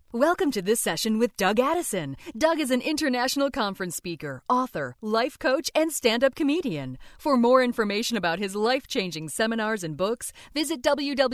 Welcome to this session with Doug Addison. Doug is an international conference speaker, author, life coach, and stand-up comedian. For more information about his life-changing seminars and books, visit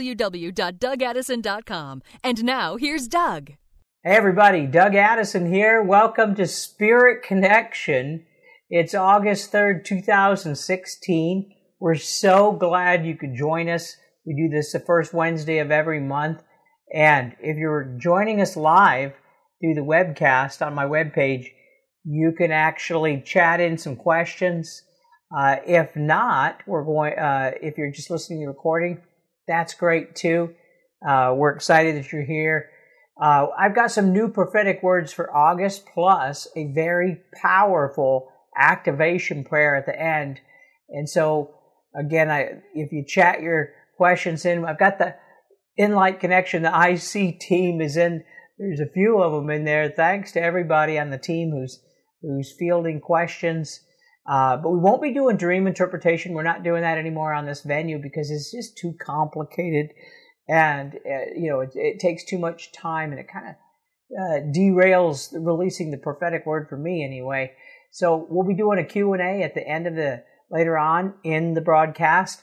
www.dougaddison.com. And now, here's Doug. Hey everybody, Doug Addison here. Welcome to Spirit Connection. It's August 3rd, 2016. We're so glad you could join us. We do this the first Wednesday of every month. And if you're joining us live through the webcast on my webpage, you can actually chat in some questions. If not, if you're just listening to the recording, that's great too. We're excited that you're here. I've got some new prophetic words for August, plus a very powerful activation prayer at the end. And so, again, if you chat your questions in, I've got the Enlight Connection, the IC team is in. There's a few of them in there. Thanks to everybody on the team who's fielding questions. But we won't be doing dream interpretation. We're not doing that anymore on this venue because it's just too complicated, and it takes too much time, and it kind of derails releasing the prophetic word for me anyway. So we'll be doing a Q&A at the end of later on in the broadcast.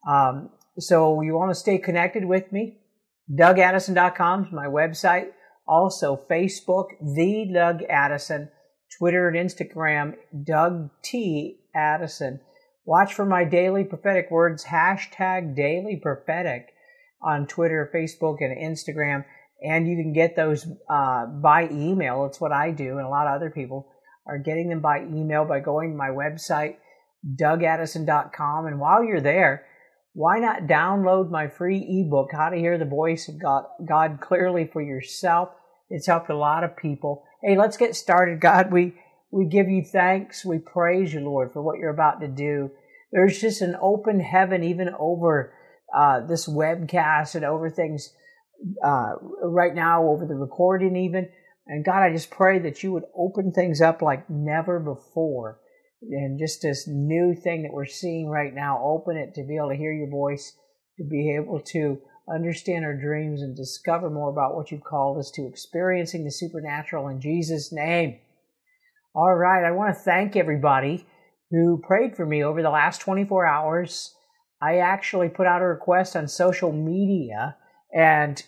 So you want to stay connected with me. DougAddison.com is my website. Also, Facebook, The Doug Addison. Twitter and Instagram, Doug T. Addison. Watch for my daily prophetic words, #DailyProphetic on Twitter, Facebook, and Instagram. And you can get those by email. It's what I do, and a lot of other people are getting them by email by going to my website, DougAddison.com. And while you're there, why not download my free ebook, How to Hear the Voice of God Clearly for Yourself? It's helped a lot of people. Hey, let's get started. God, we give you thanks. We praise you, Lord, for what you're about to do. There's just an open heaven even over this webcast and over things right now, over the recording even. And God, I just pray that you would open things up like never before. And just this new thing that we're seeing right now, open it to be able to hear your voice, to be able to understand our dreams and discover more about what you've called us to, experiencing the supernatural in Jesus' name. All right, I want to thank everybody who prayed for me over the last 24 hours. I actually put out a request on social media, and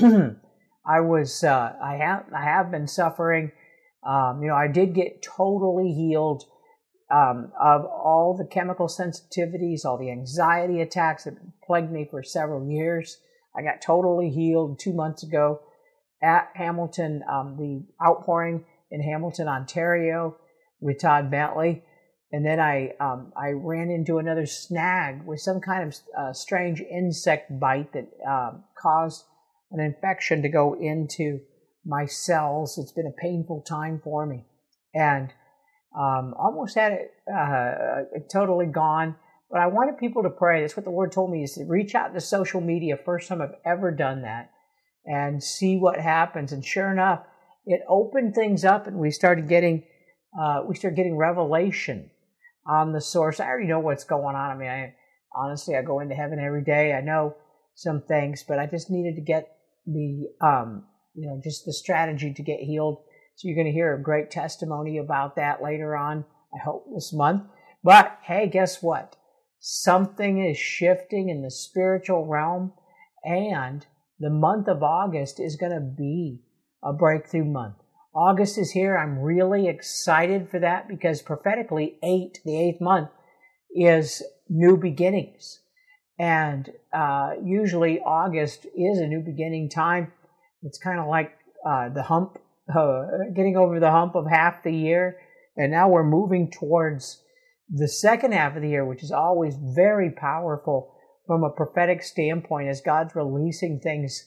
I have been suffering. I did get totally healed of all the chemical sensitivities, all the anxiety attacks that plagued me for several years. I got totally healed 2 months ago at Hamilton, the outpouring in Hamilton, Ontario with Todd Bentley. And then I ran into another snag with some kind of strange insect bite that caused an infection to go into my cells. It's been a painful time for me. And almost had it totally gone, but I wanted people to pray. That's what the Lord told me, is to reach out to social media. First time I've ever done that, and see what happens. And sure enough, it opened things up, and we started getting revelation on the source. I already know what's going on. I mean, I go into heaven every day. I know some things, but I just needed to get the just the strategy to get healed. So you're going to hear a great testimony about that later on, I hope, this month. But hey, guess what? Something is shifting in the spiritual realm, and the month of August is going to be a breakthrough month. August is here. I'm really excited for that because prophetically, the eighth month, is new beginnings. And usually August is a new beginning time. It's kind of like the hump. Getting over the hump of half the year, and now we're moving towards the second half of the year, which is always very powerful from a prophetic standpoint as God's releasing things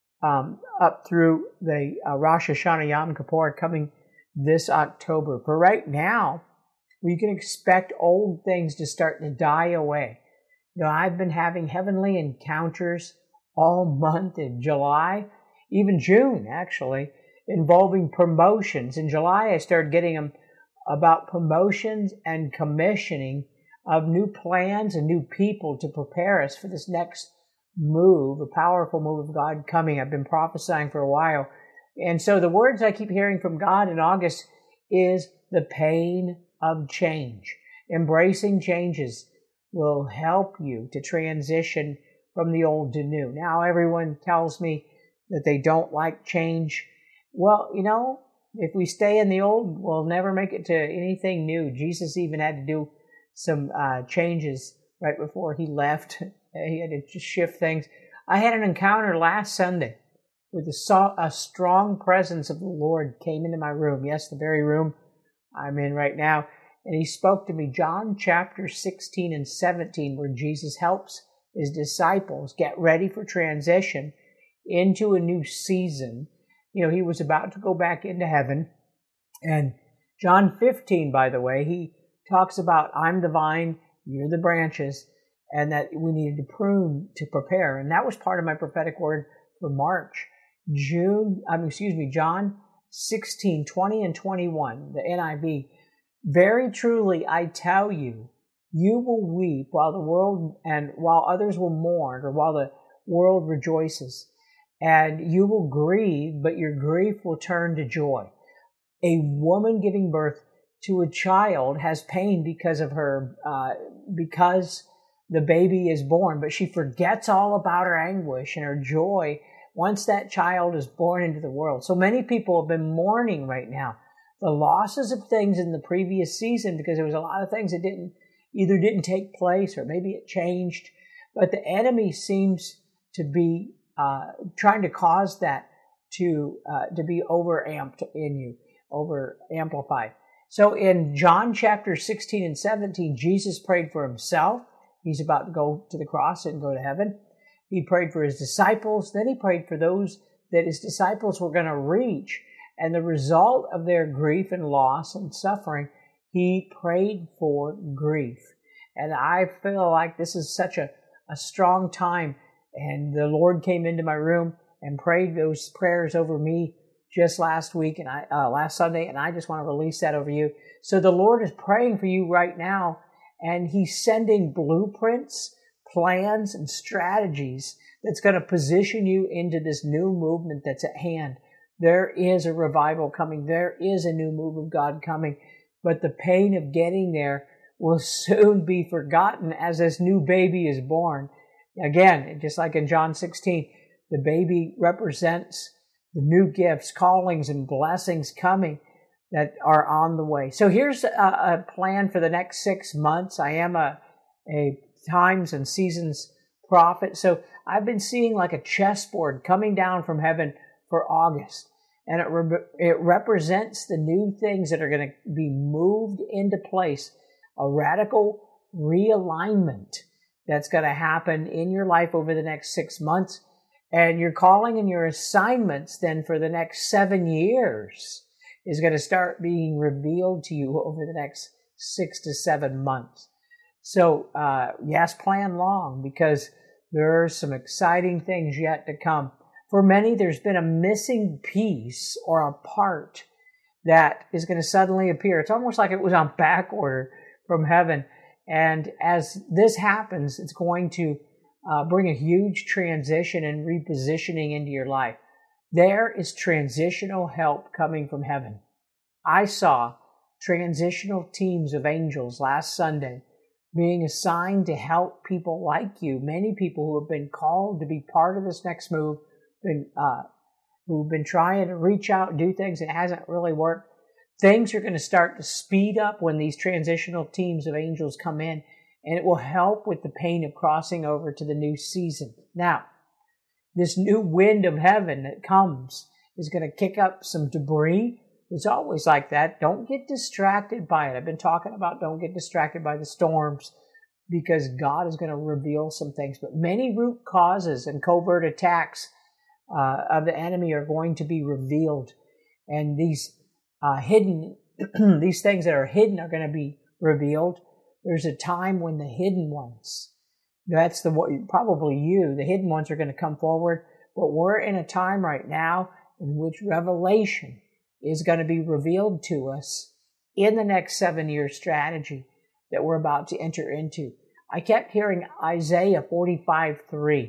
up through the Rosh Hashanah Yom Kippur coming this October. For right now, we can expect old things to start to die away. I've been having heavenly encounters all month in July, even June actually, involving promotions. In July, I started getting them about promotions and commissioning of new plans and new people to prepare us for this next move, a powerful move of God coming. I've been prophesying for a while And so the words I keep hearing from God in August is the pain of change. Embracing changes will help you to transition from the old to new. Now everyone tells me that they don't like change. Well, if we stay in the old, we'll never make it to anything new. Jesus even had to do some changes right before he left. He had to just shift things. I had an encounter last Sunday with a strong presence of the Lord came into my room. Yes, the very room I'm in right now. And he spoke to me, John chapter 16 and 17, where Jesus helps his disciples get ready for transition into a new season. He was about to go back into heaven. And John 15, by the way, he talks about, I'm the vine, you're the branches, and that we needed to prune to prepare. And that was part of my prophetic word for March. John 16, 20 and 21, the NIV. Very truly, I tell you, you will weep while others will mourn, or while the world rejoices. And you will grieve, but your grief will turn to joy. A woman giving birth to a child has pain because the baby is born, but she forgets all about her anguish and her joy once that child is born into the world. So many people have been mourning right now the losses of things in the previous season, because there was a lot of things that didn't take place, or maybe it changed. But the enemy seems to be trying to cause that to be over-amped in you, over-amplified. So in John chapter 16 and 17, Jesus prayed for himself. He's about to go to the cross and go to heaven. He prayed for his disciples. Then he prayed for those that his disciples were going to reach. And the result of their grief and loss and suffering, he prayed for grief. And I feel like this is such a strong time. And the Lord came into my room and prayed those prayers over me just last week and last Sunday, and I just want to release that over you. So the Lord is praying for you right now, and he's sending blueprints, plans, and strategies that's going to position you into this new movement that's at hand. There is a revival coming. There is a new move of God coming. But the pain of getting there will soon be forgotten as this new baby is born. Again, just like in John 16, the baby represents the new gifts, callings, and blessings coming that are on the way. So here's a plan for the next 6 months. I am a times and seasons prophet. So I've been seeing like a chessboard coming down from heaven for August. And it represents the new things that are going to be moved into place, a radical realignment that's going to happen in your life over the next 6 months. And your calling and your assignments then for the next 7 years is going to start being revealed to you over the next 6 to 7 months. So, yes, plan long, because there are some exciting things yet to come. For many, there's been a missing piece or a part that is going to suddenly appear. It's almost like it was on back order from heaven. And as this happens, it's going to bring a huge transition and repositioning into your life. There is transitional help coming from heaven. I saw transitional teams of angels last Sunday being assigned to help people like you, many people who have been called to be part of this next move, who've been trying to reach out and do things that hasn't really worked. Things are going to start to speed up when these transitional teams of angels come in, and it will help with the pain of crossing over to the new season. Now, this new wind of heaven that comes is going to kick up some debris. It's always like that. Don't get distracted by it. I've been talking about don't get distracted by the storms, because God is going to reveal some things. But many root causes and covert attacks of the enemy are going to be revealed. And these hidden, these things that are hidden are going to be revealed. There's a time when the hidden ones, probably you, the hidden ones are going to come forward. But we're in a time right now in which revelation is going to be revealed to us in the next 7-year strategy that we're about to enter into. I kept hearing Isaiah 45:3.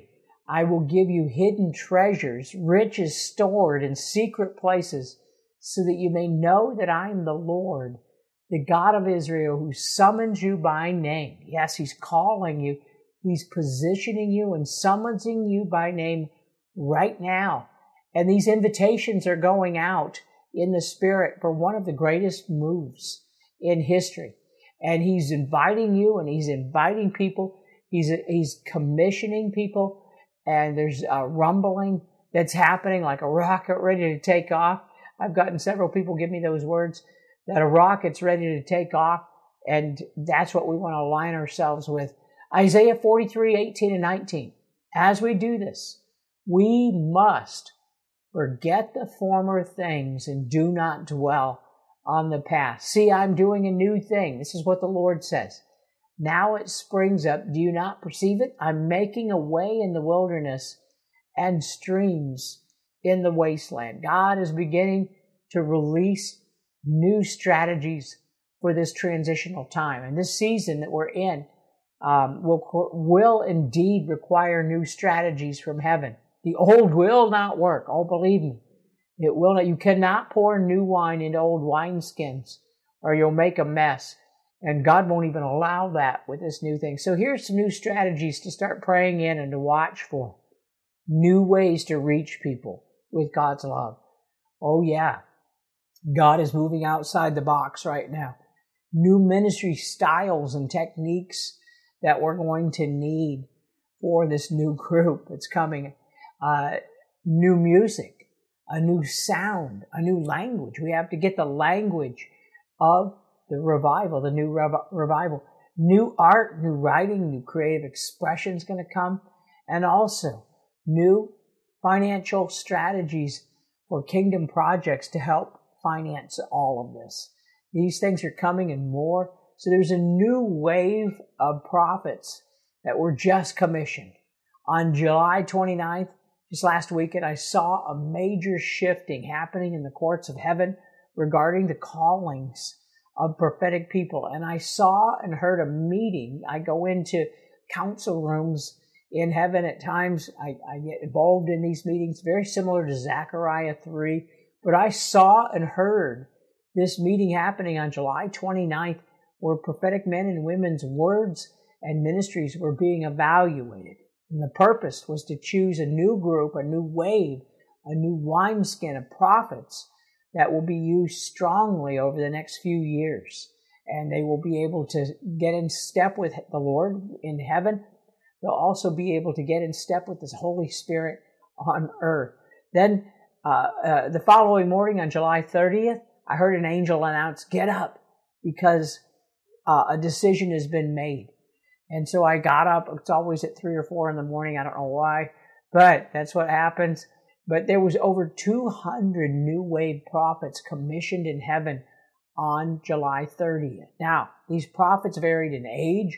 I will give you hidden treasures, riches stored in secret places, so that you may know that I am the Lord, the God of Israel, who summons you by name. Yes, He's calling you. He's positioning you and summoning you by name right now. And these invitations are going out in the Spirit for one of the greatest moves in history. And He's inviting you, and He's inviting people. He's commissioning people. And there's a rumbling that's happening like a rocket ready to take off. I've gotten several people give me those words, that a rocket's ready to take off. And that's what we want to align ourselves with. Isaiah 43:18-19. As we do this, we must forget the former things and do not dwell on the past. See, I'm doing a new thing. This is what the Lord says. Now it springs up. Do you not perceive it? I'm making a way in the wilderness and streams in the wasteland. God is beginning to release new strategies for this transitional time. And this season that we're in will indeed require new strategies from heaven. The old will not work. Oh, believe me, it will not. You cannot pour new wine into old wineskins, or you'll make a mess. And God won't even allow that with this new thing. So here's some new strategies to start praying in and to watch for. New ways to reach people with God's love. Oh yeah, God is moving outside the box right now. New ministry styles and techniques that we're going to need for this new group that's coming. New music, a new sound, a new language. We have to get the language of the revival, the new revival. New art, new writing, new creative expression is going to come. And also new financial strategies for kingdom projects to help finance all of this. These things are coming and more. So there's a new wave of prophets that were just commissioned. On July 29th, just last weekend, I saw a major shifting happening in the courts of heaven regarding the callings of prophetic people. And I saw and heard a meeting. I go into council rooms in heaven at times. I get involved in these meetings, very similar to Zechariah 3. But I saw and heard this meeting happening on July 29th, where prophetic men and women's words and ministries were being evaluated. And the purpose was to choose a new group, a new wave, a new wineskin of prophets that will be used strongly over the next few years. And they will be able to get in step with the Lord in heaven. They'll also be able to get in step with the Holy Spirit on earth. Then the following morning on July 30th, I heard an angel announce, "Get up," because a decision has been made. And so I got up. It's always at 3 or 4 in the morning. I don't know why, but that's what happens. But there was over 200 new wave prophets commissioned in heaven on July 30th. Now, these prophets varied in age.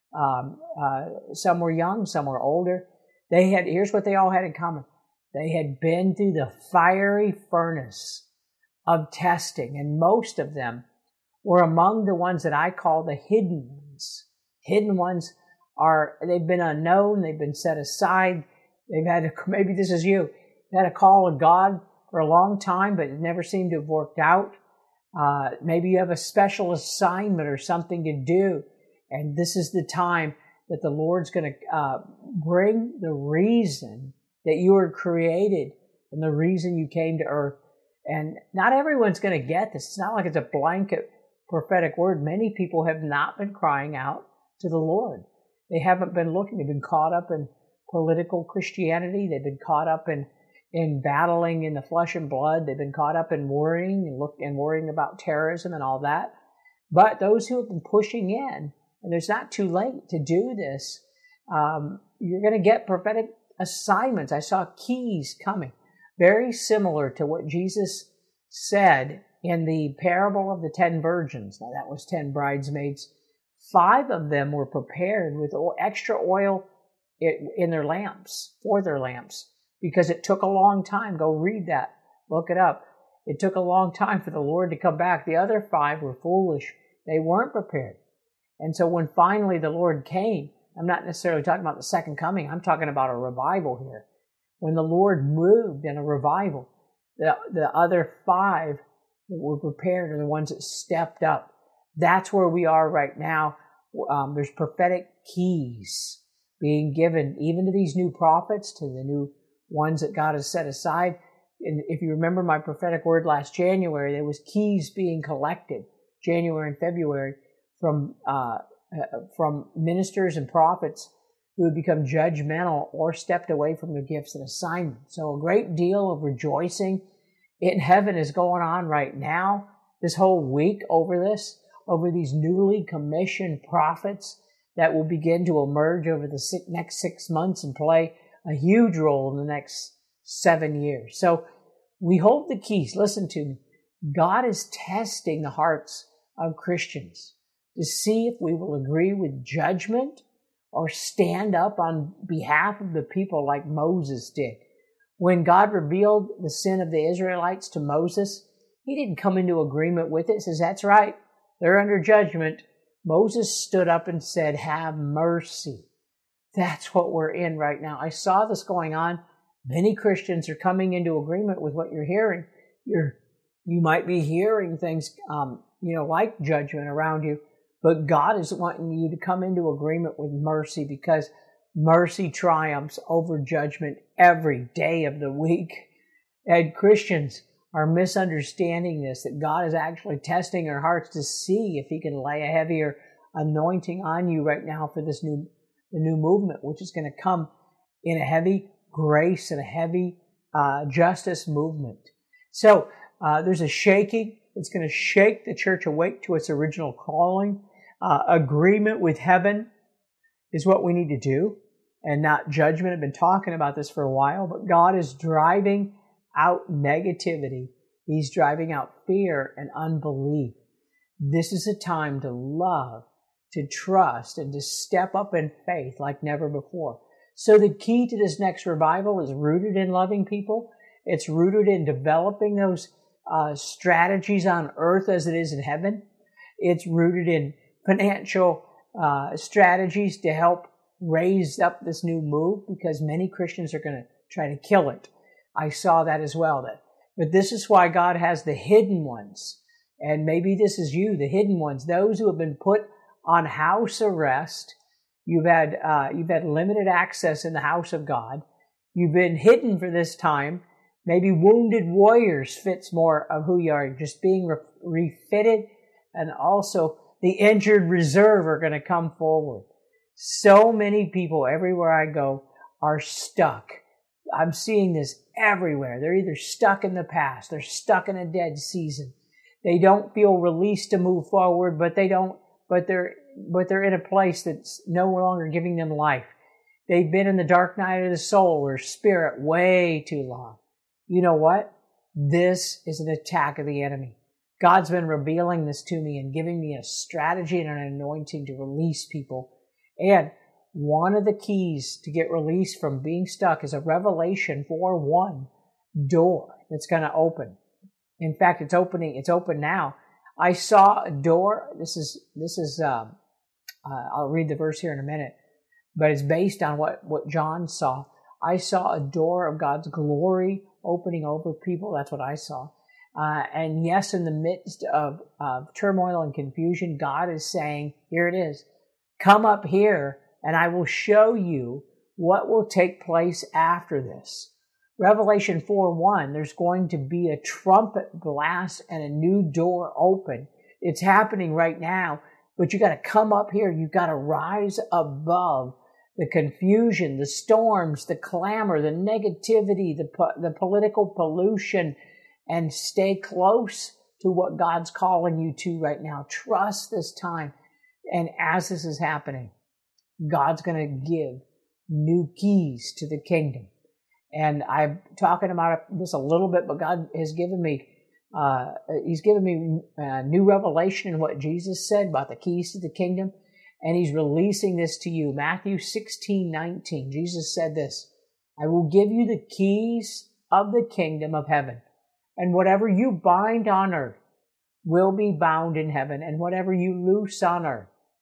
Some were young, some were older. Here's what they all had in common. They had been through the fiery furnace of testing, and most of them were among the ones that I call the hidden ones. Hidden ones they've been unknown, they've been set aside, maybe this is you, had a call of God for a long time, but it never seemed to have worked out. Maybe you have a special assignment or something to do, and this is the time that the Lord's going to bring the reason that you were created and the reason you came to earth. And not everyone's going to get this. It's not like it's a blanket prophetic word. Many people have not been crying out to the Lord. They haven't been looking. They've been caught up in political Christianity. They've been caught up in battling in the flesh and blood. They've been caught up in worrying and worrying about terrorism and all that. But those who have been pushing in, and it's not too late to do this, you're going to get prophetic assignments. I saw keys coming, very similar to what Jesus said in the parable of the 10 virgins. Now that was 10 bridesmaids. 5 of them were prepared with extra oil in their lamps, for their lamps, because it took a long time. Go read that. Look it up. It took a long time for the Lord to come back. The other 5 were foolish. They weren't prepared. And so when finally the Lord came, I'm not necessarily talking about the second coming. I'm talking about a revival here. When the Lord moved in a revival, the other 5 that were prepared are the ones that stepped up. That's where we are right now. There's prophetic keys being given even to these new prophets, to the new ones that God has set aside. And if you remember my prophetic word last January, there was keys being collected January and February from ministers and prophets who had become judgmental or stepped away from their gifts and assignments. So a great deal of rejoicing in heaven is going on right now, this whole week over these newly commissioned prophets that will begin to emerge over the next 6 months and play a huge role in the next 7 years. So we hold the keys. Listen to me. God is testing the hearts of Christians to see if we will agree with judgment or stand up on behalf of the people like Moses did. When God revealed the sin of the Israelites to Moses, he didn't come into agreement with it. He says, that's right, they're under judgment. Moses stood up and said, have mercy. That's what we're in right now. I saw this going on. Many Christians are coming into agreement with what you're hearing. You might be hearing things, like judgment around you, but God is wanting you to come into agreement with mercy, because mercy triumphs over judgment every day of the week. And Christians are misunderstanding this, that God is actually testing our hearts to see if he can lay a heavier anointing on you right now for the new movement, which is going to come in a heavy grace and a heavy justice movement. So there's a shaking that's going to shake the church awake to its original calling. Agreement with heaven is what we need to do, and not judgment. I've been talking about this for a while, but God is driving out negativity. He's driving out fear and unbelief. This is a time to love, to trust, and to step up in faith like never before. So the key to this next revival is rooted in loving people. It's rooted in developing those strategies on earth as it is in heaven. It's rooted in financial strategies to help raise up this new move, because many Christians are going to try to kill it. I saw that as well. But this is why God has the hidden ones. And maybe this is you, the hidden ones, those who have been put on house arrest. You've had limited access in the house of God. You've been hidden for this time. Maybe wounded warriors fits more of who you are, just being refitted, and also the injured reserve are going to come forward. So many people everywhere I go are stuck. I'm seeing this everywhere. They're either stuck in the past, they're stuck in a dead season. They don't feel released to move forward, but they're in a place that's no longer giving them life. They've been in the dark night of the soul or spirit way too long. You know what? This is an attack of the enemy. God's been revealing this to me and giving me a strategy and an anointing to release people. And one of the keys to get released from being stuck is a Revelation 4:1 door that's going to open. In fact, it's open now. I saw a door. This is I'll read the verse here in a minute, but it's based on what John saw. I saw a door of God's glory opening over people. That's what I saw. And yes, in the midst of turmoil and confusion, God is saying, here it is. Come up here and I will show you what will take place after this. Revelation 4:1, there's going to be a trumpet blast and a new door open. It's happening right now, but you got to come up here. You got to rise above the confusion, the storms, the clamor, the negativity, the political pollution, and stay close to what God's calling you to right now. Trust this time. And as this is happening, God's going to give new keys to the kingdom. And I'm talking about this a little bit, but God has given me, He's given me new revelation in what Jesus said about the keys to the kingdom. And He's releasing this to you. Matthew 16:19, Jesus said this, I will give you the keys of the kingdom of heaven. And whatever you bind on earth will be bound in heaven. And whatever you loose on earth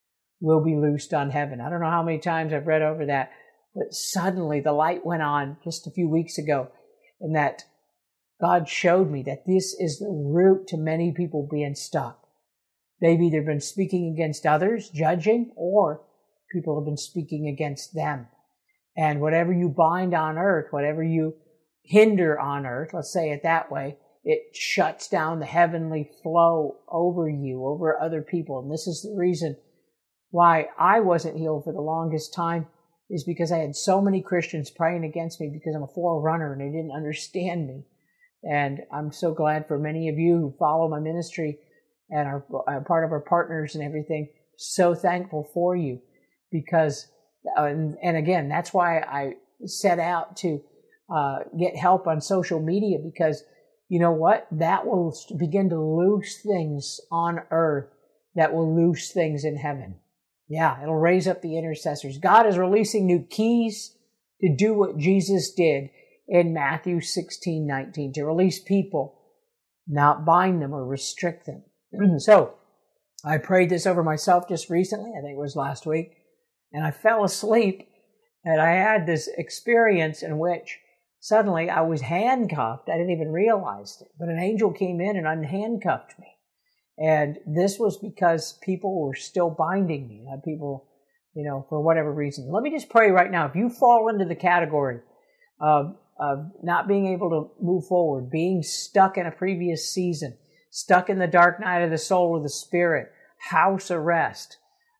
will be loosed on heaven. I don't know how many times I've read over that, but suddenly the light went on just a few weeks ago, and that God showed me that this is the root to many people being stuck. They've either been speaking against others, judging, or people have been speaking against them. And whatever you bind on earth, whatever you hinder on earth, let's say it that way, it shuts down the heavenly flow over you, over other people. And this is the reason why I wasn't healed for the longest time, is because I had so many Christians praying against me because I'm a forerunner and they didn't understand me. And I'm so glad for many of you who follow my ministry and are part of our partners and everything. So thankful for you, because, and again, that's why I set out to get help on social media, because you know what? That will begin to loose things on earth that will loose things in heaven. Yeah, it'll raise up the intercessors. God is releasing new keys to do what Jesus did in Matthew 16:19, to release people, not bind them or restrict them. So I prayed this over myself just recently. I think it was last week. And I fell asleep, and I had this experience in which suddenly I was handcuffed. I didn't even realize it, but an angel came in and unhandcuffed me. And this was because people were still binding me. People, for whatever reason. Let me just pray right now. If you fall into the category of not being able to move forward, being stuck in a previous season, stuck in the dark night of the soul of the spirit, house arrest,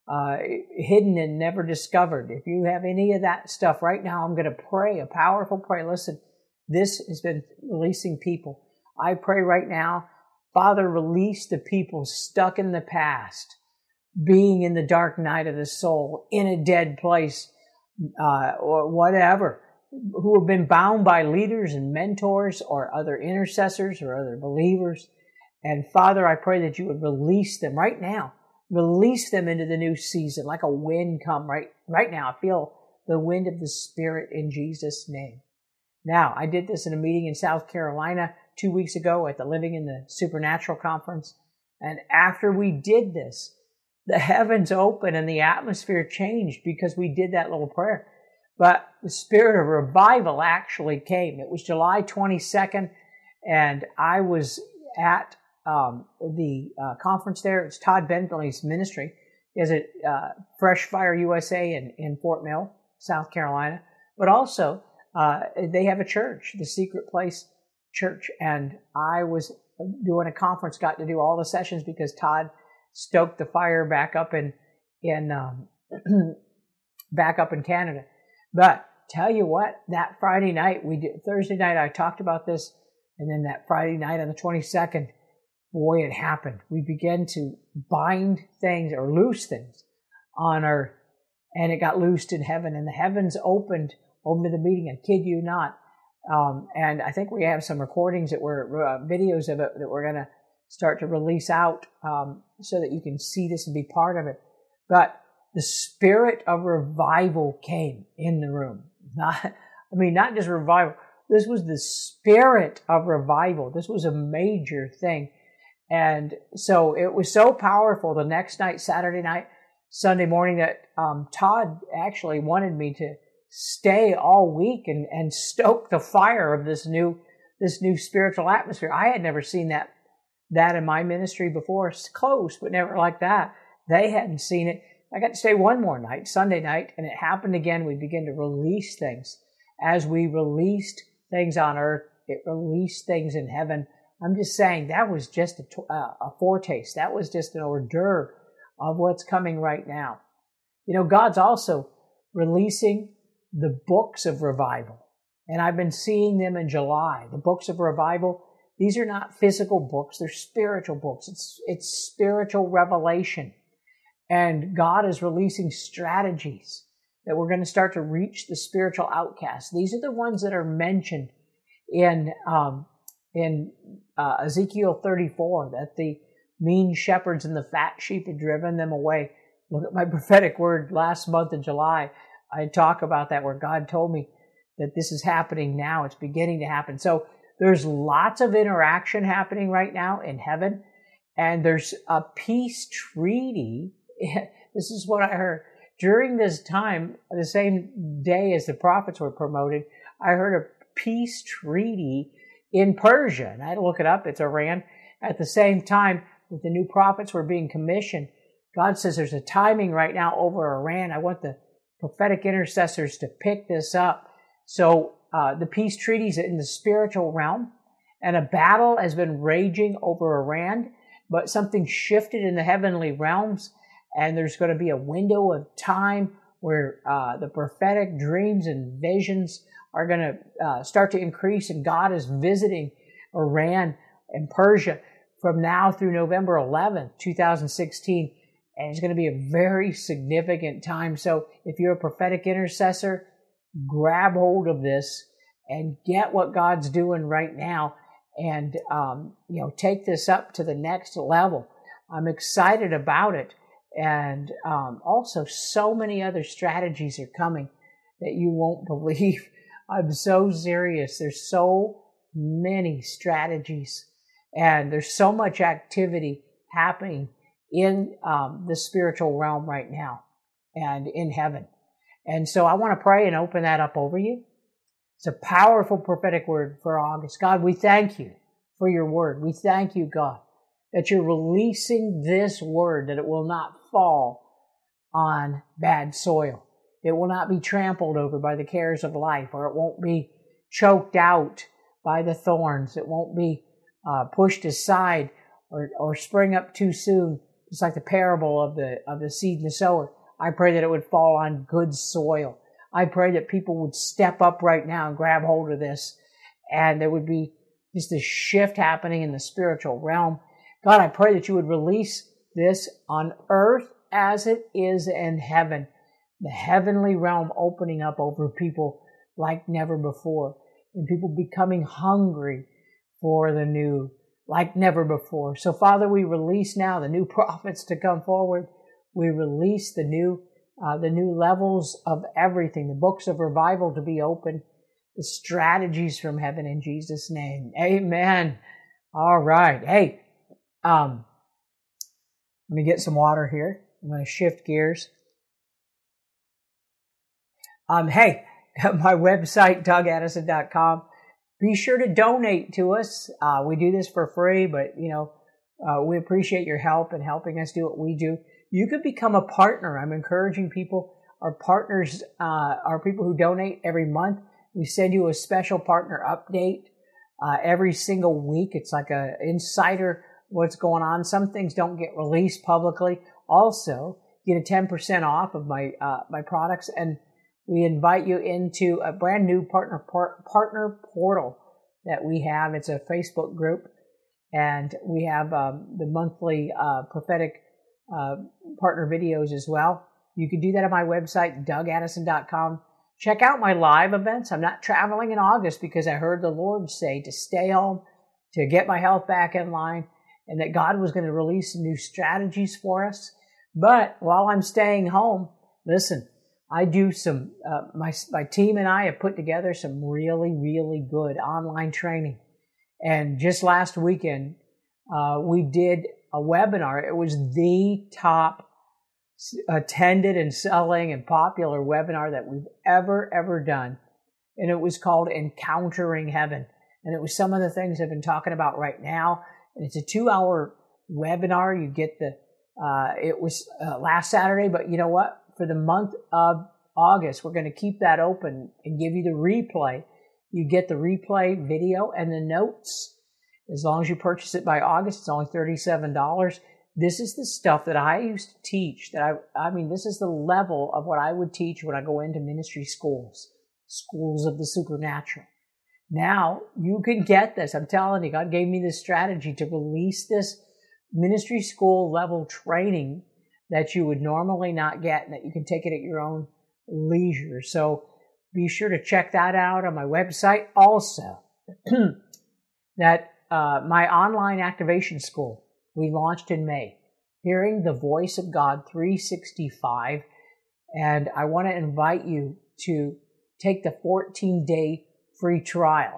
hidden and never discovered. If you have any of that stuff right now, I'm going to pray a powerful prayer. Listen, this has been releasing people. I pray right now, Father, release the people stuck in the past, being in the dark night of the soul, in a dead place, or whatever, who have been bound by leaders and mentors or other intercessors or other believers. And Father, I pray that you would release them right now. Release them into the new season like a wind come right now. I feel the wind of the Spirit in Jesus' name. Now, I did this in a meeting in South Carolina 2 weeks ago at the Living in the Supernatural Conference. And after we did this, the heavens opened and the atmosphere changed because we did that little prayer. But the spirit of revival actually came. It was July 22nd, and I was at the conference there. It's Todd Bentley's ministry. He has a Fresh Fire USA in Fort Mill, South Carolina. But also, they have a church, the Secret Place Church. And I was doing a conference, got to do all the sessions because Todd stoked the fire back up in Canada. But tell you what, that Friday night, Thursday night I talked about this, and then that Friday night on the 22nd, boy, it happened. We began to bind things or loose things on earth, and it got loosed in heaven, and the heavens opened over the meeting. I kid you not. And I think we have some recordings that were videos of it that we're going to start to release out so that you can see this and be part of it. But the spirit of revival came in the room. Not just revival. This was the spirit of revival. This was a major thing. And so it was so powerful the next night, Saturday night, Sunday morning, that Todd actually wanted me to stay all week and stoke the fire of this new spiritual atmosphere. I had never seen that in my ministry before. It's close, but never like that. They hadn't seen it. I got to stay one more night, Sunday night, and it happened again. We began to release things. As we released things on earth, it released things in heaven. I'm just saying that was just a foretaste. That was just an hors d'oeuvre of what's coming right now. God's also releasing the books of revival. And I've been seeing them in July. The books of revival, these are not physical books. They're spiritual books. It's spiritual revelation. And God is releasing strategies that we're going to start to reach the spiritual outcasts. These are the ones that are mentioned in Ezekiel 34, that the mean shepherds and the fat sheep had driven them away. Look at my prophetic word last month in July. I talk about that, where God told me that this is happening now. It's beginning to happen. So there's lots of interaction happening right now in heaven. And there's a peace treaty This is what I heard. During this time, the same day as the prophets were promoted, I heard a peace treaty in Persia. And I had to look it up. It's Iran. At the same time that the new prophets were being commissioned, God says there's a timing right now over Iran. I want the prophetic intercessors to pick this up. So the peace treaties in the spiritual realm, and a battle has been raging over Iran, but something shifted in the heavenly realms, and there's going to be a window of time where the prophetic dreams and visions are going to start to increase, and God is visiting Iran and Persia from now through November 11th, 2016, and it's going to be a very significant time. So if you're a prophetic intercessor, grab hold of this and get what God's doing right now, and take this up to the next level. I'm excited about it, and also so many other strategies are coming that you won't believe. I'm so serious. There's so many strategies, and there's so much activity happening in the spiritual realm right now and in heaven. And so I want to pray and open that up over you. It's a powerful prophetic word for August. God, we thank you for your word. We thank you, God, that you're releasing this word, that it will not fall on bad soil. It will not be trampled over by the cares of life, or it won't be choked out by the thorns. It won't be pushed aside or spring up too soon, just like the parable of the seed and the sower. I pray that it would fall on good soil. I pray that people would step up right now and grab hold of this, and there would be just a shift happening in the spiritual realm. God, I pray that you would release this on earth as it is in heaven, the heavenly realm opening up over people like never before, and people becoming hungry for the new like never before. So, Father, we release now the new prophets to come forward. We release the new levels of everything, the books of revival to be open, the strategies from heaven in Jesus' name. Amen. All right. Hey, let me get some water here. I'm going to shift gears. Hey, my website, DougAddison.com. Be sure to donate to us. We do this for free, but we appreciate your help in helping us do what we do. You could become a partner. I'm encouraging people. Our partners are people who donate every month. We send you a special partner update every single week. It's like a insider what's going on. Some things don't get released publicly. Also, get a 10% off of my products, and we invite you into a brand new partner portal that we have. It's a Facebook group, and we have the monthly prophetic partner videos as well. You can do that on my website, DougAddison.com. Check out my live events. I'm not traveling in August because I heard the Lord say to stay home, to get my health back in line, and that God was going to release some new strategies for us. But while I'm staying home, listen, I do some, my team and I have put together some really, really good online training. And just last weekend, we did a webinar. It was the top attended and selling and popular webinar that we've ever done. And it was called Encountering Heaven. And it was some of the things I've been talking about right now. And it's a 2-hour webinar. You get it was last Saturday, but you know what? For the month of August, we're going to keep that open and give you the replay. You get the replay video and the notes. As long as you purchase it by August, it's only $37. This is the stuff that I used to teach. This is the level of what I would teach when I go into ministry schools of the supernatural. Now you can get this. I'm telling you, God gave me this strategy to release this ministry school level training that you would normally not get, and that you can take it at your own leisure. So be sure to check that out on my website. Also, that my online activation school we launched in May, Hearing the Voice of God 365, and I want to invite you to take the 14-day free trial.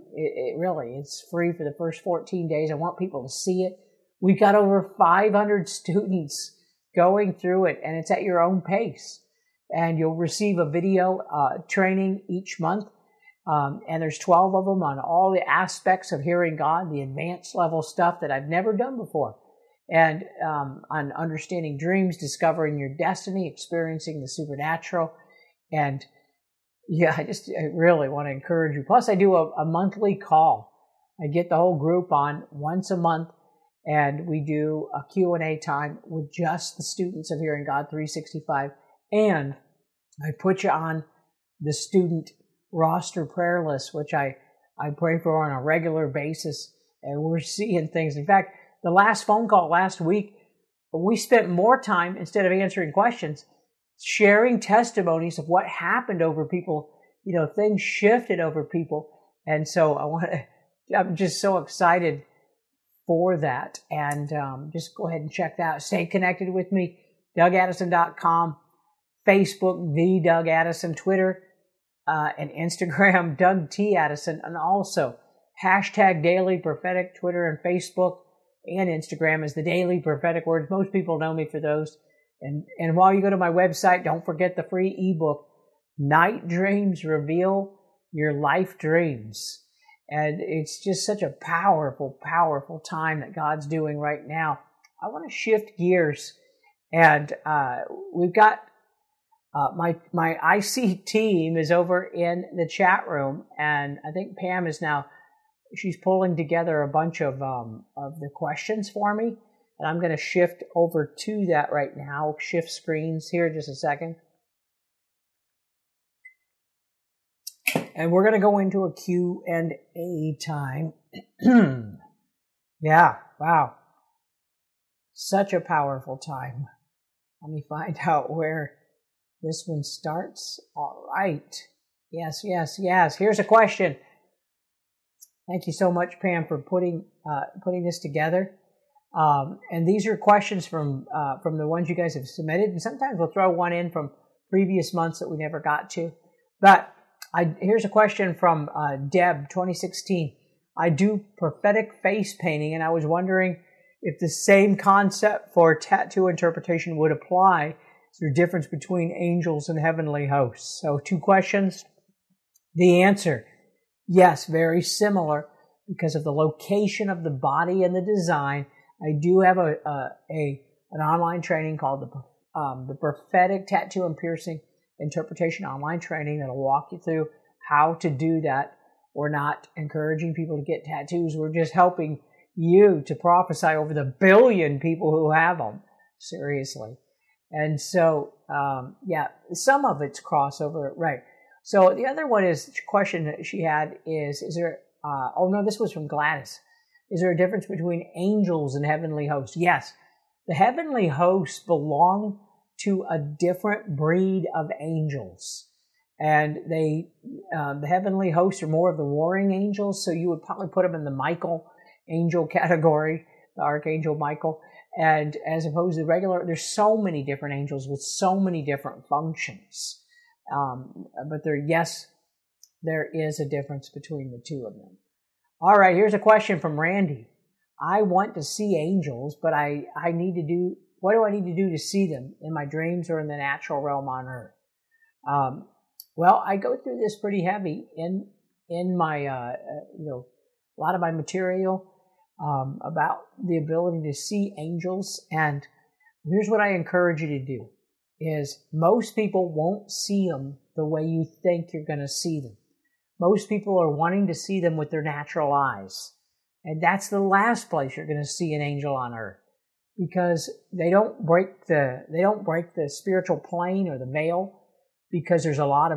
It's free for the first 14 days. I want people to see it. We've got over 500 students going through it, and it's at your own pace. And you'll receive a video training each month. And there's 12 of them on all the aspects of hearing God, the advanced level stuff that I've never done before. And on understanding dreams, discovering your destiny, experiencing the supernatural. And yeah, I really want to encourage you. Plus, I do a monthly call. I get the whole group on once a month, and we do a Q&A time with just the students of Hearing God 365. And I put you on the student roster prayer list, which I pray for on a regular basis. And we're seeing things. In fact, the last phone call last week, we spent more time, instead of answering questions, sharing testimonies of what happened over people. Things shifted over people. And so I'm just so excited for that. And just go ahead and check that out. Stay connected with me, DougAddison.com, Facebook, The Doug Addison, Twitter, and Instagram, Doug T. Addison, and also hashtag Daily Prophetic, Twitter and Facebook and Instagram is the Daily Prophetic Words. Most people know me for those. And while you go to my website, don't forget the free ebook, Night Dreams Reveal Your Life Dreams. And it's just such a powerful, powerful time that God's doing right now. I want to shift gears, and we've got my IC team is over in the chat room, and I think Pam is now, she's pulling together a bunch of the questions for me, and I'm going to shift over to that right now. Shift screens here just a second. And we're going to go into a Q&A time. Yeah, wow. Such a powerful time. Let me find out where this one starts. All right. Yes. Here's a question. Thank you so much, Pam, for putting this together. And these are questions from the ones you guys have submitted. And sometimes we'll throw one in from previous months that we never got to. But here's a question from Deb, 2016. I do prophetic face painting, and I was wondering if the same concept for tattoo interpretation would apply. Is there a difference between angels and heavenly hosts? So 2 questions. The answer, yes, very similar because of the location of the body and the design. I do have an online training called the Prophetic Tattoo and Piercing Interpretation Online Training that'll walk you through how to do that. We're not encouraging people to get tattoos. We're just helping you to prophesy over the billion people who have them. Seriously. And so, some of it's crossover, right? So the other one is, the question that she had is there, this was from Gladys. Is there a difference between angels and heavenly hosts? Yes. The heavenly hosts belong to a different breed of angels. And the heavenly hosts are more of the warring angels, so you would probably put them in the Michael angel category, the Archangel Michael. And as opposed to the regular, there's so many different angels with so many different functions. But there is a difference between the two of them. All right, here's a question from Randy. I want to see angels, but what do I need to do to see them in my dreams or in the natural realm on earth? Well, I go through this pretty heavy in my, a lot of my material about the ability to see angels. And here's what I encourage you to do is most people won't see them the way you think you're going to see them. Most people are wanting to see them with their natural eyes. And that's the last place you're going to see an angel on earth, because they don't break the spiritual plane or the veil, because there's a lot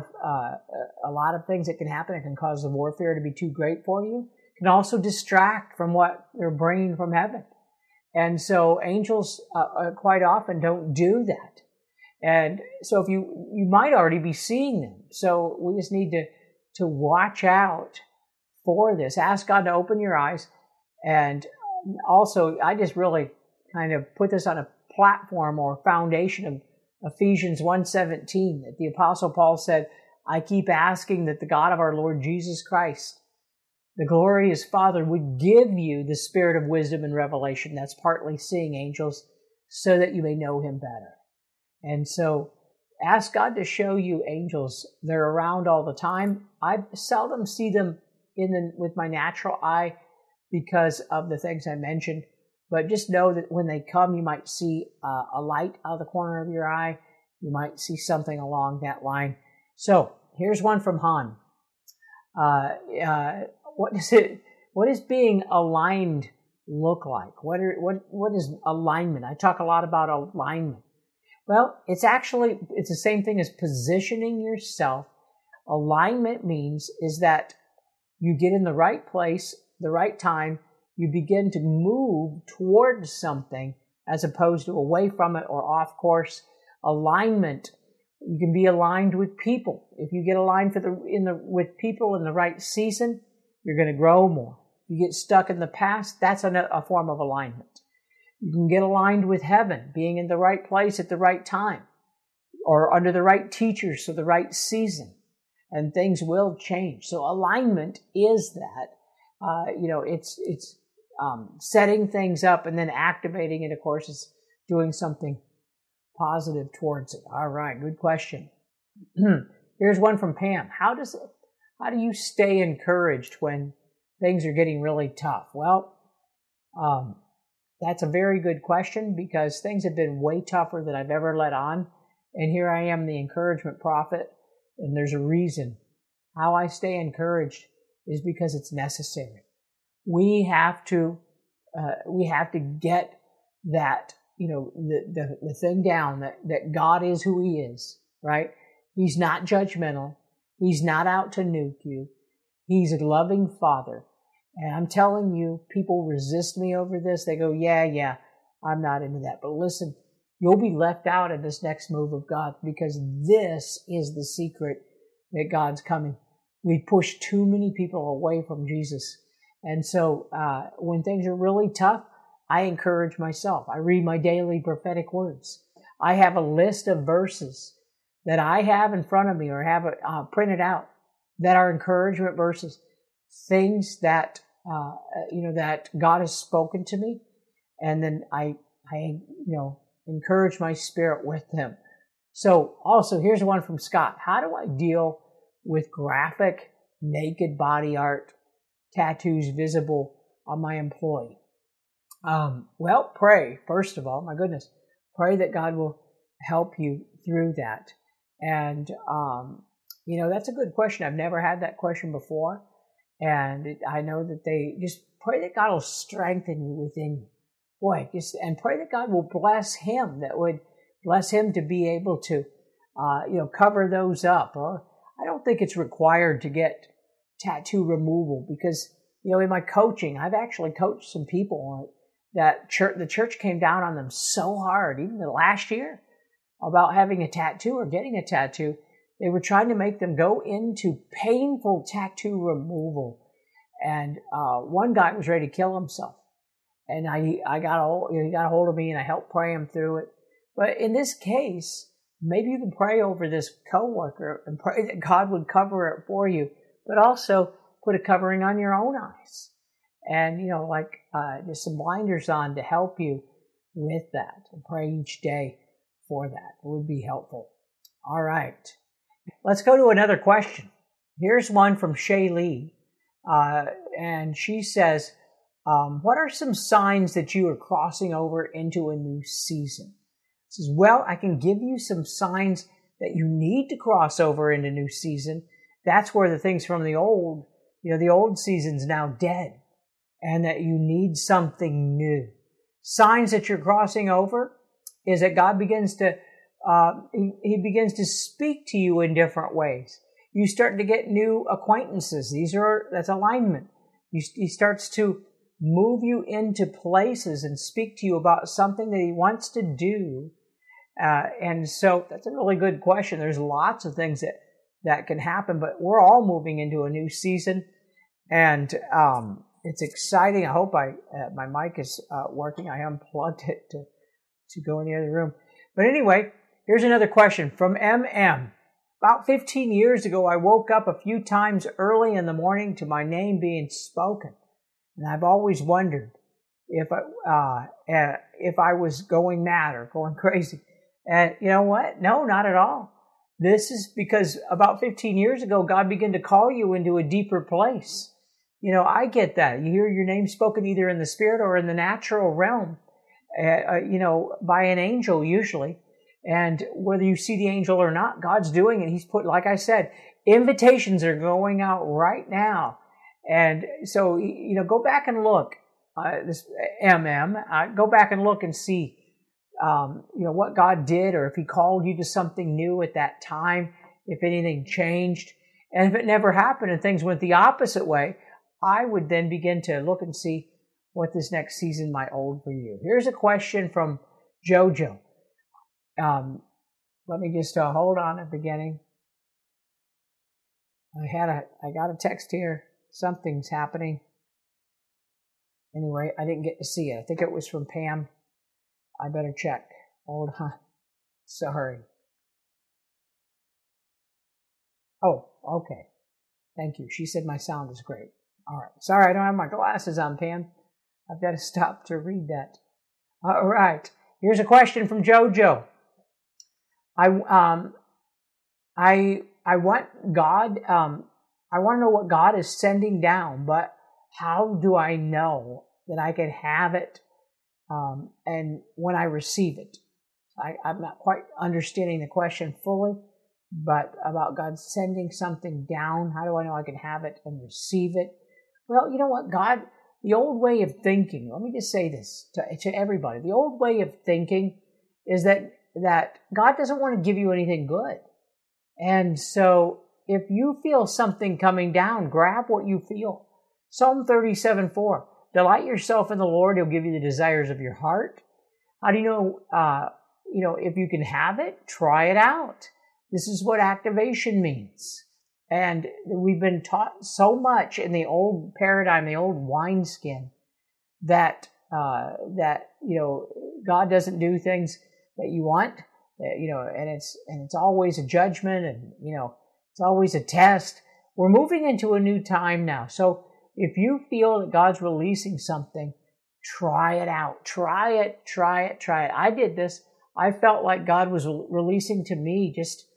of things that can happen. It can cause the warfare to be too great for you. It can also distract from what they're bringing from heaven. And so angels quite often don't do that. And so if you might already be seeing them. So we just need to watch out for this. Ask God to open your eyes. And also, I just really kind of put this on a platform or foundation of Ephesians 1:17, that the Apostle Paul said, I keep asking that the God of our Lord Jesus Christ, the glorious Father, would give you the spirit of wisdom and revelation. That's partly seeing angels, so that you may know him better. And so ask God to show you angels. They're around all the time. I seldom see them with my natural eye because of the things I mentioned. But just know that when they come, you might see a light out of the corner of your eye. You might see something along that line. So here's one from Han. What does being aligned look like? What is alignment? I talk a lot about alignment. Well, it's the same thing as positioning yourself. Alignment means is that you get in the right place, the right time, you begin to move towards something as opposed to away from it or off course. Alignment, you can be aligned with people. If you get aligned with people in the right season, you're going to grow more. If you get stuck in the past, that's a form of alignment. You can get aligned with heaven, being in the right place at the right time, or under the right teachers for the right season, and things will change. So alignment is that. It's setting things up and then activating it, of course, is doing something positive towards it. All right, good question. Here's one from Pam. How do you stay encouraged when things are getting really tough? Well, that's a very good question because things have been way tougher than I've ever let on. And here I am, the encouragement prophet, and there's a reason. How I stay encouraged is because it's necessary. We have to get that, the thing down that God is who he is, right? He's not judgmental. He's not out to nuke you. He's a loving father. And I'm telling you, people resist me over this. They go, yeah, I'm not into that. But listen, you'll be left out in this next move of God because this is the secret that God's coming. We push too many people away from Jesus. And so when things are really tough, I encourage myself. I read my daily prophetic words. I have a list of verses that I have in front of me or have printed out that are encouragement verses, things that that God has spoken to me, and then I encourage my spirit with them. So also, here's one from Scott. How do I deal with graphic naked body art, tattoos visible on my employee? Well, pray, first of all, my goodness, pray that God will help you through that. And, that's a good question. I've never had that question before. And I know that they just pray that God will strengthen you within you. Boy, and pray that God will bless him, that would bless him to be able to, cover those up. Or I don't think it's required to get tattoo removal because, in my coaching, I've actually coached some people that the church came down on them so hard, even the last year, about having a tattoo or getting a tattoo. They were trying to make them go into painful tattoo removal. And one guy was ready to kill himself. And he got a hold of me and I helped pray him through it. But in this case, maybe you can pray over this coworker and pray that God would cover it for you, but also put a covering on your own eyes. And, just some blinders on to help you with that. And pray each day for that. It would be helpful. All right. Let's go to another question. Here's one from Shay Lee. And she says, what are some signs that you are crossing over into a new season? She says, well, I can give you some signs that you need to cross over into new season. That's where the things from the old season's now dead and that you need something new. Signs that you're crossing over is that God begins to He begins to speak to you in different ways. You start to get new acquaintances. That's alignment. He starts to move you into places and speak to you about something that he wants to do. And so that's a really good question. There's lots of things that can happen, but we're all moving into a new season. And it's exciting. I hope my mic is working. I unplugged it to go in the other room. But anyway, here's another question from MM. About 15 years ago, I woke up a few times early in the morning to my name being spoken. And I've always wondered, if I was going mad or going crazy. And you know what? No, not at all. This is because about 15 years ago, God began to call you into a deeper place. You know, I get that. You hear your name spoken either in the spirit or in the natural realm, by an angel usually. And whether you see the angel or not, God's doing it. He's put, like I said, invitations are going out right now. And so, go back and look. Go back and look and see, what God did, or if He called you to something new at that time, if anything changed. And if it never happened and things went the opposite way, I would then begin to look and see what this next season might hold for you. Here's a question from Jojo. Let me just hold on at the beginning. I got a text here. Something's happening. Anyway, I didn't get to see it. I think it was from Pam. I better check. Hold on. Sorry. Oh, okay. Thank you. She said my sound is great. All right. Sorry, I don't have my glasses on, Pam. I've got to stop to read that. All right. Here's a question from Jojo. I want God. I want to know what God is sending down, but how do I know that I can have it and when I receive it? I'm not quite understanding the question fully, but about God sending something down, how do I know I can have it and receive it? Well, you know what, God, the old way of thinking, let me just say this to everybody. The old way of thinking is that God doesn't want to give you anything good. And so if you feel something coming down, grab what you feel. Psalm 37:4, delight yourself in the Lord, He'll give you the desires of your heart. How do you know, if you can have it, try it out. This is what activation means. And we've been taught so much in the old paradigm, the old wineskin, that God doesn't do things that you want, and it's always a judgment, and it's always a test. We're moving into a new time now. So if you feel that God's releasing something, try it out. Try it. I did this. I felt like God was releasing to me just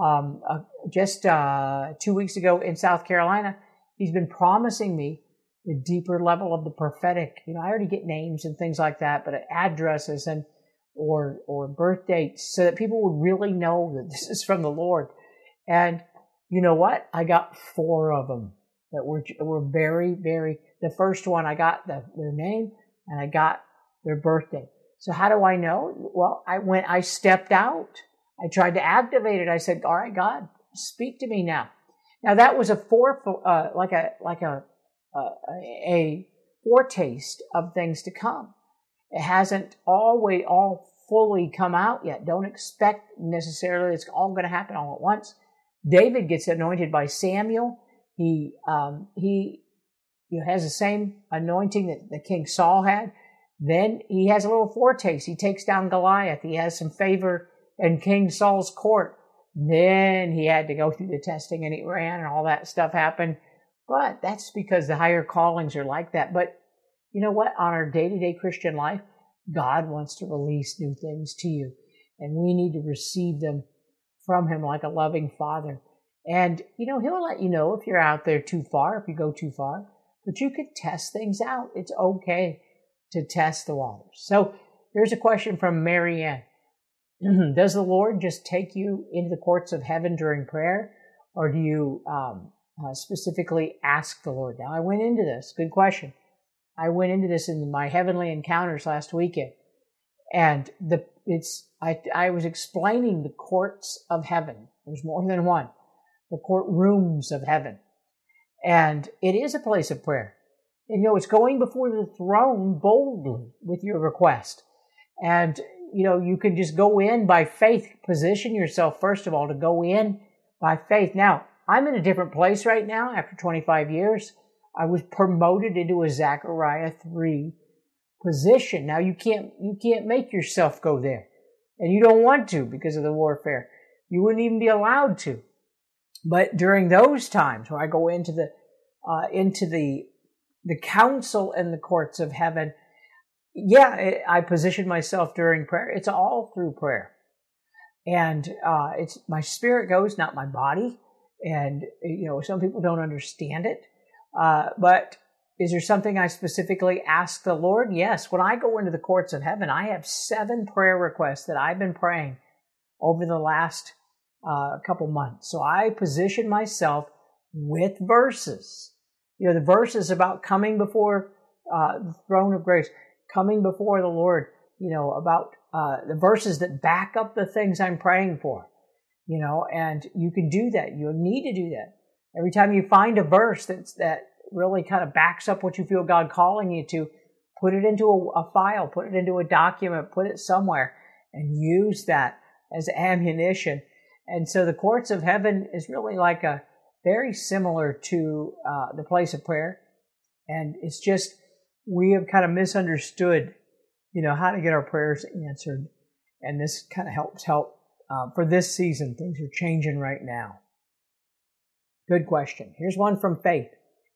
2 weeks ago in South Carolina. He's been promising me the deeper level of the prophetic. I already get names and things like that, but addresses and or birth dates, so that people would really know that this is from the Lord. And you know what? I got 4 of them that were very, very. The first one, I got their name and I got their birthday. So how do I know? Well, I stepped out. I tried to activate it. I said, all right, God, speak to me now. Now that was a foretaste of things to come. It hasn't always all fully come out yet. Don't expect necessarily it's all going to happen all at once. David gets anointed by Samuel. He has the same anointing that King Saul had. Then he has a little foretaste. He takes down Goliath. He has some favor in King Saul's court. Then he had to go through the testing, and he ran, and all that stuff happened. But that's because the higher callings are like that. But you know what? On our day-to-day Christian life, God wants to release new things to you, and we need to receive them from Him like a loving Father. And, He'll let you know if you're out there too far, if you go too far, but you can test things out. It's okay to test the waters. So here's a question from Mary Ann. Does the Lord just take you into the courts of heaven during prayer, or do you specifically ask the Lord? Now, I went into this. Good question. I went into this in my heavenly encounters last weekend, and I was explaining the courts of heaven. There's more than one. The courtrooms of heaven. And it is a place of prayer. And, it's going before the throne boldly with your request. And, you can just go in by faith. Position yourself, first of all, to go in by faith. Now, I'm in a different place right now after 25 years. I was promoted into a Zechariah 3 position. Now, you can't make yourself go there. And you don't want to because of the warfare. You wouldn't even be allowed to. But during those times where I go into the council and the courts of heaven, I position myself during prayer. It's all through prayer. And it's my spirit goes, not my body. And, some people don't understand it. But is there something I specifically ask the Lord? Yes. When I go into the courts of heaven, I have 7 prayer requests that I've been praying over the last couple months. So I position myself with verses. The verses about coming before the throne of grace, coming before the Lord, about the verses that back up the things I'm praying for, and you can do that. You need to do that. Every time you find a verse that really kind of backs up what you feel God calling you to, put it into a file, put it into a document, put it somewhere, and use that as ammunition. And so the courts of heaven is really like very similar to the place of prayer. And it's just, we have kind of misunderstood, how to get our prayers answered. And this kind of helps for this season. Things are changing right now. Good question. Here's one from Faith.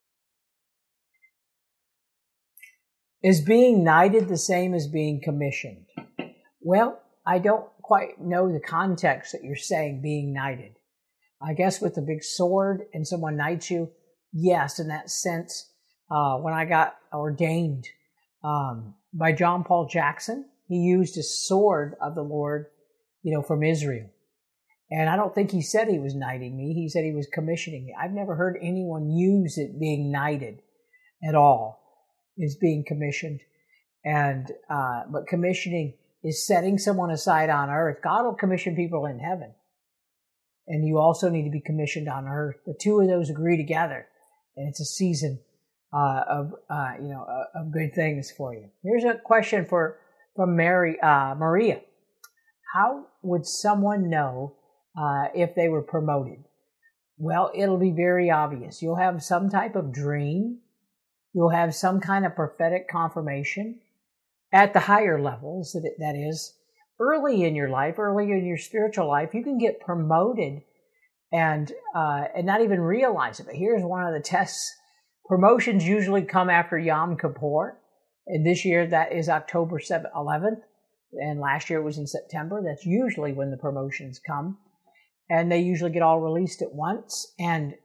Is being knighted the same as being commissioned? Well, I don't quite know the context that you're saying being knighted. I guess with a big sword and someone knights you, yes, in that sense. When I got ordained by John Paul Jackson, he used a sword of the Lord, from Israel. And I don't think he said he was knighting me. He said he was commissioning me. I've never heard anyone use it being knighted at all. Is being commissioned. And but commissioning is setting someone aside on earth. God will commission people in heaven. And you also need to be commissioned on earth. The two of those agree together. And it's a season of good things for you. Here's a question from Maria. How would someone know if they were promoted? Well, it'll be very obvious. You'll have some type of dream. You'll have some kind of prophetic confirmation at the higher levels, that is, early in your life, early in your spiritual life. You can get promoted and not even realize it. But here's one of the tests. Promotions usually come after Yom Kippur. And this year that is October 11th. And last year it was in September. That's usually when the promotions come. And they usually get all released at once. And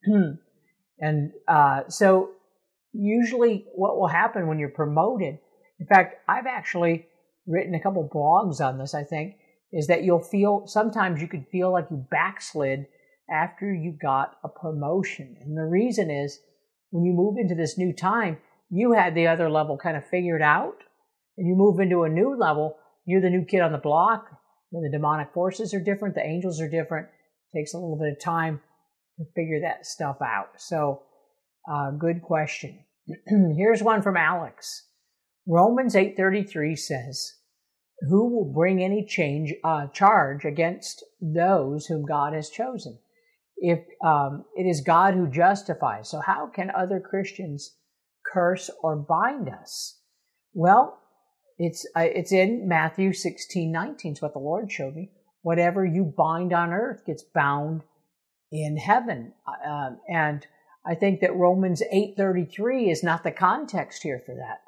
so usually what will happen when you're promoted, in fact, I've actually written a couple blogs on this, I think, is that sometimes you could feel like you backslid after you got a promotion. And the reason is, when you move into this new time, you had the other level kind of figured out, and you move into a new level, you're the new kid on the block, and the demonic forces are different, the angels are different. It takes a little bit of time to figure that stuff out. So, good question. Here's one from Alex. Romans 8:33 says, "Who will bring any charge against those whom God has chosen? If it is God who justifies, so how can other Christians curse or bind us?" Well, it's in Matthew 16:19. It's what the Lord showed me. Whatever you bind on earth gets bound in heaven, and I think that Romans 8:33 is not the context here for that.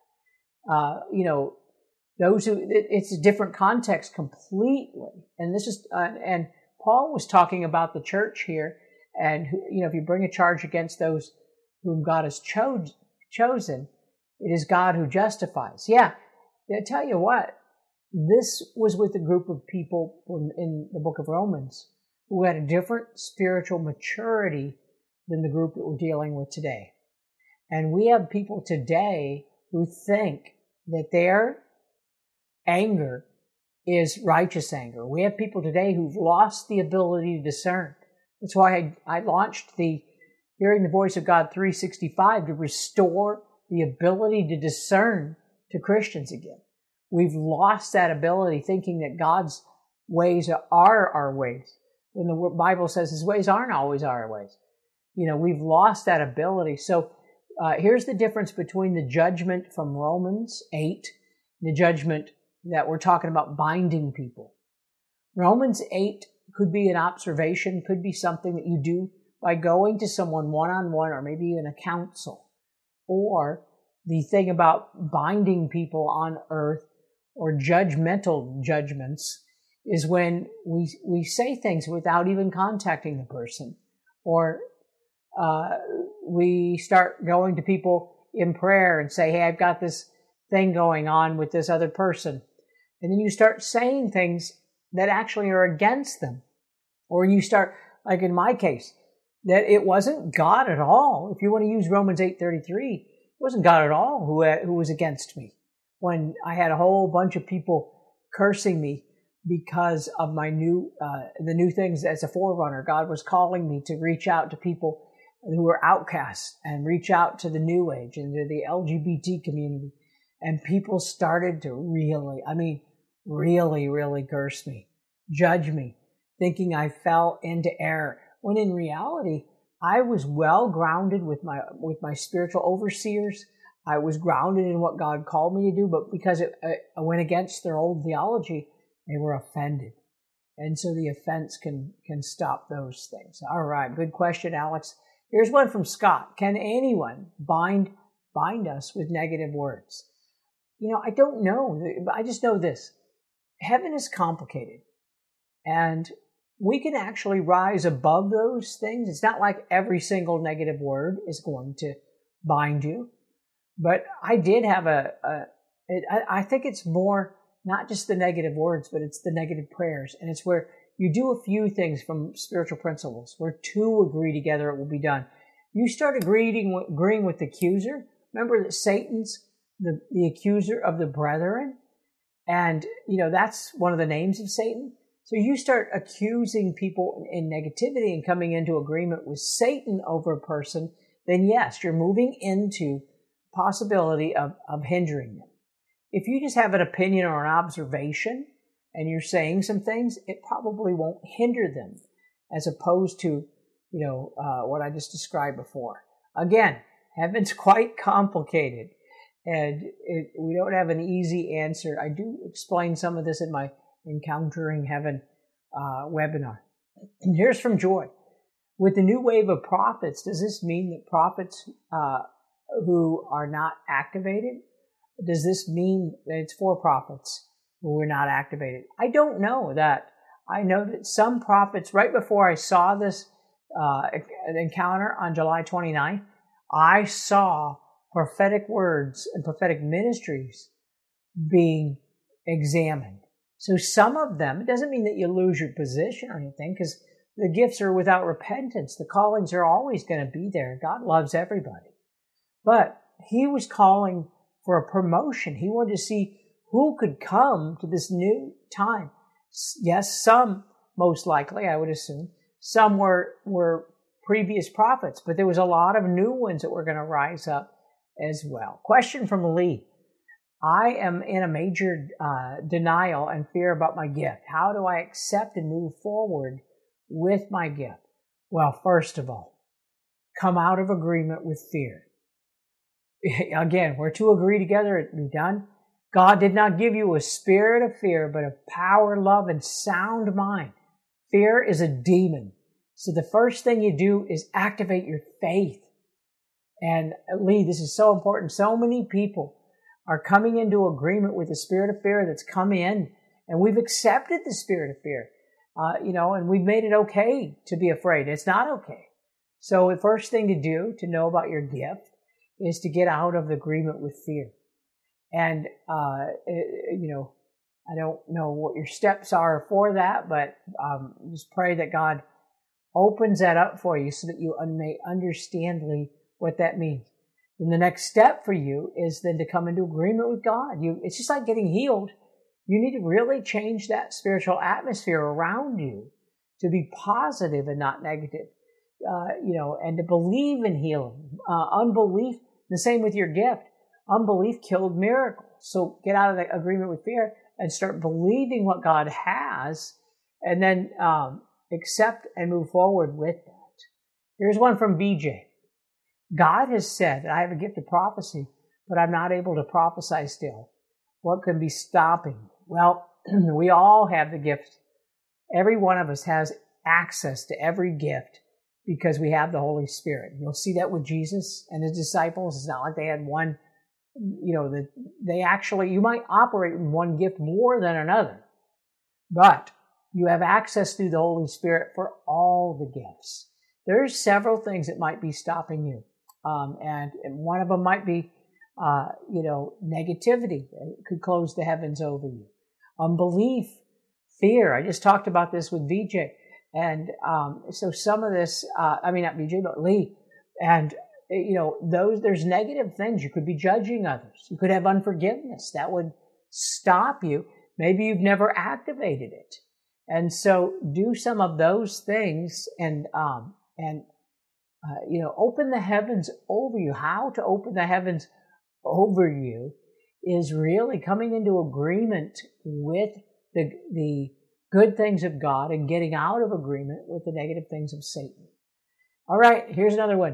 It's a different context completely. And this is, and Paul was talking about the church here. And, if you bring a charge against those whom God has chosen, it is God who justifies. Yeah. I tell you what, this was with a group of people in the book of Romans who had a different spiritual maturity than the group that we're dealing with today. And we have people today who think that their anger is righteous anger. We have people today who've lost the ability to discern. That's why I launched the Hearing the Voice of God 365 to restore the ability to discern to Christians again. We've lost that ability, thinking that God's ways are our ways, when the Bible says His ways aren't always our ways. We've lost that ability. So here's the difference between the judgment from Romans 8, the judgment that we're talking about binding people. Romans 8 could be an observation, could be something that you do by going to someone one-on-one, or maybe even a counsel. Or the thing about binding people on earth or judgmental judgments is when we say things without even contacting the person, or we start going to people in prayer and say, hey, I've got this thing going on with this other person. And then you start saying things that actually are against them. Or you start, like in my case, that it wasn't God at all. If you want to use Romans 8:33, it wasn't God at all who was against me. When I had a whole bunch of people cursing me because of my the new things as a forerunner, God was calling me to reach out to people who were outcasts and reach out to the New Age and to the LGBT community. And people started to really curse me, judge me, thinking I fell into error. When in reality, I was well grounded with my spiritual overseers. I was grounded in what God called me to do, but because I went against their old theology, they were offended. And so the offense can stop those things. All right, good question, Alex. Here's one from Scott. Can anyone bind us with negative words? I don't know. I just know this. Heaven is complicated. And we can actually rise above those things. It's not like every single negative word is going to bind you. But I did have I think it's more not just the negative words, but it's the negative prayers. And it's where you do a few things from spiritual principles. Where two agree together, it will be done. You start agreeing with the accuser. Remember that Satan's the accuser of the brethren. And, that's one of the names of Satan. So you start accusing people in negativity and coming into agreement with Satan over a person, then yes, you're moving into possibility of hindering them. If you just have an opinion or an observation and you're saying some things, it probably won't hinder them as opposed to, what I just described before. Again, heaven's quite complicated and we don't have an easy answer. I do explain some of this in my Encountering Heaven webinar. And here's from Joy. With the new wave of prophets, does this mean that prophets who are not activated? Does this mean that it's for prophets who were not activated? I don't know that. I know that some prophets, right before I saw this encounter on July 29th, I saw prophetic words and prophetic ministries being examined. So some of them, it doesn't mean that you lose your position or anything, because the gifts are without repentance. The callings are always going to be there. God loves everybody. But he was calling for a promotion. He wanted to see who could come to this new time. Yes, some, most likely, I would assume, some were previous prophets, but there was a lot of new ones that were going to rise up as well. Question from Lee. I am in a major denial and fear about my gift. How do I accept and move forward with my gift? Well, first of all, come out of agreement with fear. Again, where two agree together, it be done. God did not give you a spirit of fear, but of power, love, and sound mind. Fear is a demon. So the first thing you do is activate your faith. And Lee, this is so important. So many people are coming into agreement with the spirit of fear that's come in, and we've accepted the spirit of fear, and we've made it okay to be afraid. It's not okay. So the first thing to do to know about your gift is to get out of the agreement with fear. And, I don't know what your steps are for that, but just pray that God opens that up for you so that you may understand what that means. And the next step for you is then to come into agreement with God. It's just like getting healed. You need to really change that spiritual atmosphere around you to be positive and not negative, and to believe in healing. Unbelief, the same with your gift. Unbelief killed miracles. So get out of the agreement with fear and start believing what God has, and then accept and move forward with that. Here's one from BJ. God has said that I have a gift of prophecy, but I'm not able to prophesy still. What can be stopping me? Well, we all have the gift. Every one of us has access to every gift because we have the Holy Spirit. You'll see that with Jesus and his disciples. It's not like they had one that they actually, you might operate in one gift more than another, but you have access through the Holy Spirit for all the gifts. There's several things that might be stopping you. And one of them might be, negativity. It could close the heavens over you. Unbelief, fear. I just talked about this with VJ. And so some of this, not VJ, but Lee. And, there's negative things. You could be judging others. You could have unforgiveness. That would stop you. Maybe you've never activated it. And so do some of those things and open the heavens over you. How to open the heavens over you is really coming into agreement with the good things of God and getting out of agreement with the negative things of Satan. All right, here's another one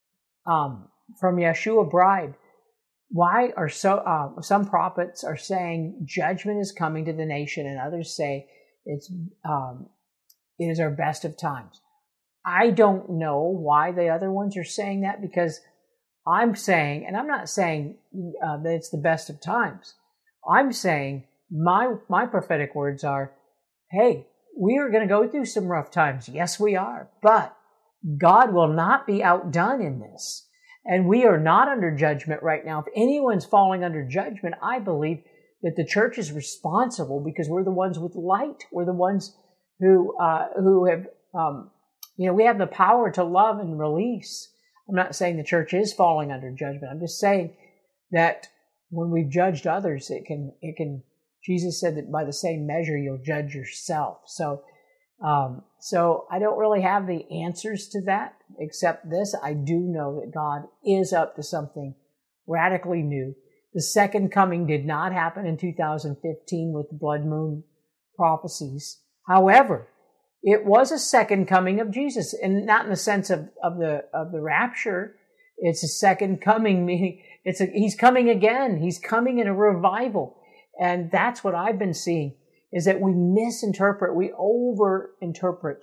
from Yeshua Bride. Why are some prophets are saying judgment is coming to the nation, and others say it is our best of times? I don't know why the other ones are saying that, because I'm saying, and I'm not saying that it's the best of times. I'm saying my prophetic words are, hey, we are going to go through some rough times. Yes, we are. But God will not be outdone in this. And we are not under judgment right now. If anyone's falling under judgment, I believe that the church is responsible, because we're the ones with light. We're the ones who have, we have the power to love and release. I'm not saying the church is falling under judgment. I'm just saying that when we've judged others, it can, Jesus said that by the same measure, you'll judge yourself. So I don't really have the answers to that, except this. I do know that God is up to something radically new. The second coming did not happen in 2015 with the blood moon prophecies. However, it was a second coming of Jesus, and not in the sense of the rapture. It's a second coming, meaning he's coming again. He's coming in a revival. And that's what I've been seeing, is that we misinterpret, we overinterpret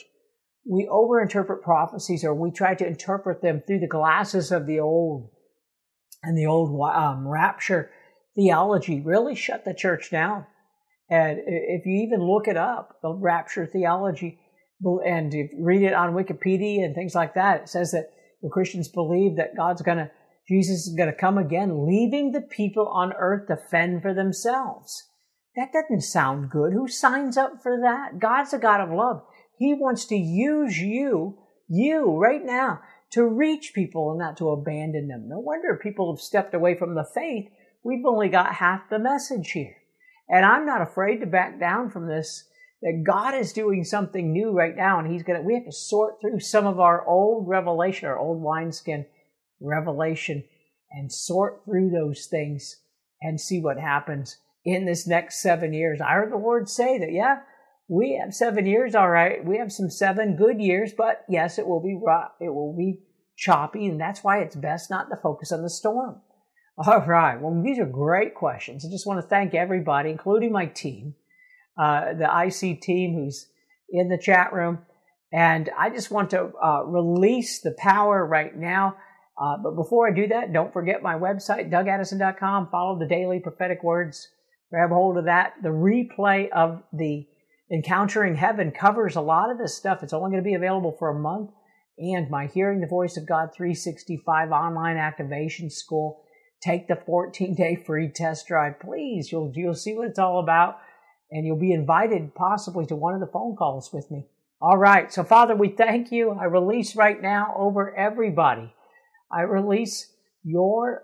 prophecies, or we try to interpret them through the glasses of the old. And the old rapture theology really shut the church down. And if you even look it up, the rapture theology, and if you read it on Wikipedia and things like that, it says that the Christians believe that Jesus is going to come again, leaving the people on earth to fend for themselves. That doesn't sound good. Who signs up for that? God's a God of love. He wants to use you right now, to reach people and not to abandon them. No wonder people have stepped away from the faith. We've only got half the message here. And I'm not afraid to back down from this, that God is doing something new right now, and we have to sort through some of our old revelation, our old wineskin revelation, and sort through those things and see what happens in this next 7 years. I heard the Lord say that, we have 7 years, all right. We have some 7 good years, but yes, it will be rough. It will be choppy, and that's why it's best not to focus on the storm. All right. Well, these are great questions. I just want to thank everybody, including my team, the IC team who's in the chat room. And I just want to release the power right now. But before I do that, don't forget my website, DougAddison.com. Follow the daily prophetic words. Grab hold of that. The replay of the Encountering Heaven covers a lot of this stuff. It's only going to be available for a month. And my Hearing the Voice of God 365 online activation school. Take the 14-day free test drive. Please, you'll see what it's all about. And you'll be invited possibly to one of the phone calls with me. All right. So, Father, we thank you. I release right now over everybody. I release your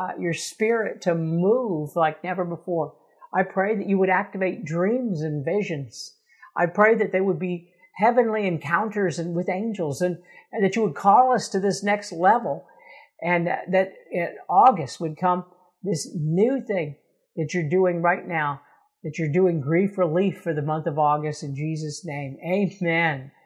spirit to move like never before. I pray that you would activate dreams and visions. I pray that they would be heavenly encounters with angels, and that you would call us to this next level, and that in August would come this new thing that you're doing right now, that you're doing grief relief for the month of August in Jesus' name. Amen.